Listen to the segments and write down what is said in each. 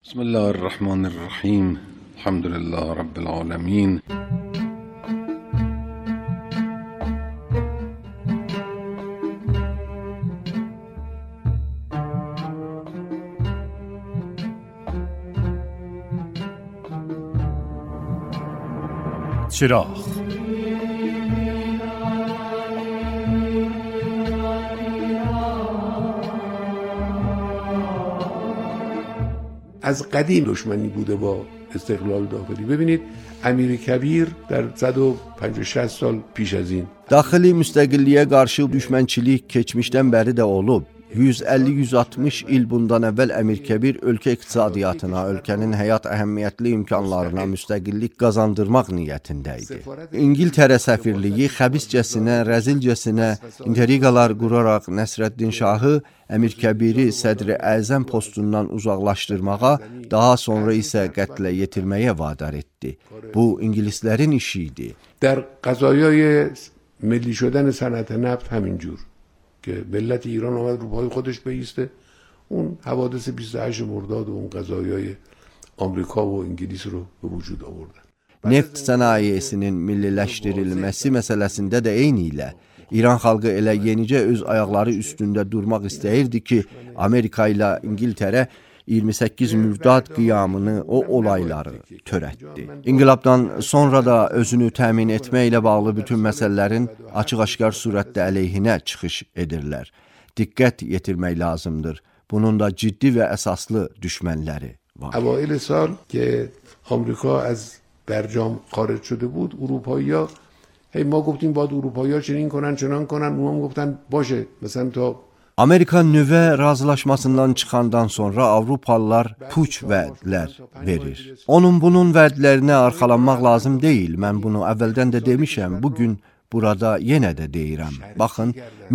بسم الله الرحمن الرحيم الحمد لله رب العالمين. چراغ از قدیم دشمنی بوده با استقلال داخلی. ببینید امیر کبیر در 150-60 سال پیش از این Daxili müstəqilliyə qarşı düşmənçilik keçmişdən bəri də olub. 150-160 il bundan əvvəl Əmir Kəbir ölkə iqtisadiyyatına, ölkənin həyat əhəmiyyətli imkanlarına müstəqillik qazandırmaq niyyətində idi. İngiltərə səfirliyi xəbiscəsinə, rəzilcəsinə intriqalar quraraq Nəsrəddin Şahı Əmir Kəbiri sədri əzəm postundan uzaqlaşdırmağa, daha sonra isə qətlə yetirməyə vadar etdi. Bu ingilislərin işi idi. در قضایای ملی شدن صنعت نفت همینجور که ملت ایران آمد رو پای خودش بایسته، اون حوادث 28 مرداد و اون قضایای آمریکا و انگلیس رو به وجود آوردن. Neft sənayesinin milliləşdirilməsi məsələsində də eyni ilə İran xalqı elə yenicə öz ayaqları üstündə durmaq istəyirdi ki, Amerika ilə İngiltərə 28 mürdad qiyamını, o olayları törətdi. İnqilabdan sonra da özünü təmin etməklə bağlı bütün məsələlərin açıq-aşkar surətdə əleyhinə çıxış edirlər. Diqqət yetirmək lazımdır. Bunun da ciddi və əsaslı düşmənləri var. اوایل سال که آمریکا از برجام خارج شده بود، اروپایی‌ها ما گفتیم باید اروپایی‌ها چنین کنن چنان کنن، اونها گفتن باشه مثلا تا Amerika nüvə razılaşmasından çıxandan sonra Avropalılar puç vədlər verir. Onun bunun vədlərinə arxalanmaq lazım deyil. Mən bunu əvvəldən də demişəm. Bugün burada yenə də deyirəm. Baxın,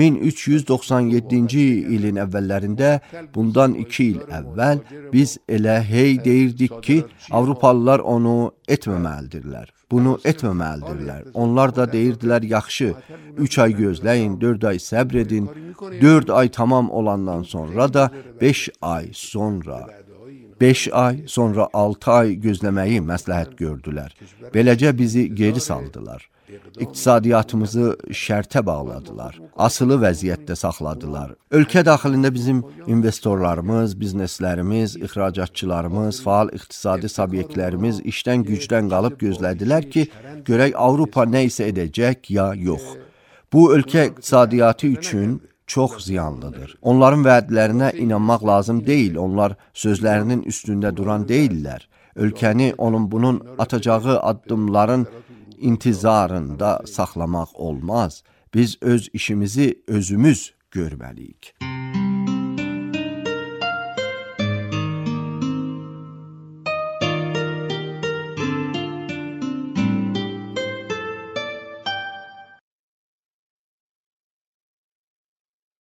1397-ci ilin əvvəllərində, bundan 2 il əvvəl biz elə hey deyirdik ki, Avropalılar onu etməməlidirlər. Bunu etməməlidirlər. Onlar da deyirdilər, yaxşı, 3 ay gözləyin, 4 ay səbr edin, 4 ay tamam olandan sonra da 5 ay sonra 6 ay gözləməyi məsləhət gördülər. Beləcə bizi geri saldılar. İqtisadiyyatımızı şərtə bağladılar. Asılı vəziyyətdə saxladılar. Ölkə daxilində bizim investorlarımız, bizneslərimiz, ixracatçılarımız, faal iqtisadi subyektlərimiz işdən gücdən qalıb gözlədilər ki, görək Avropa nə isə edəcək ya yox. Bu ölkə iqtisadiyyatı üçün çox ziyanlıdır. Onların vədlərinə inanmaq lazım deyil. Onlar sözlərinin üstündə duran deyillər. Ölkəni onun bunun atacağı addımların intizarında saxlamaq olmaz. Biz öz işimizi özümüz görməliyik.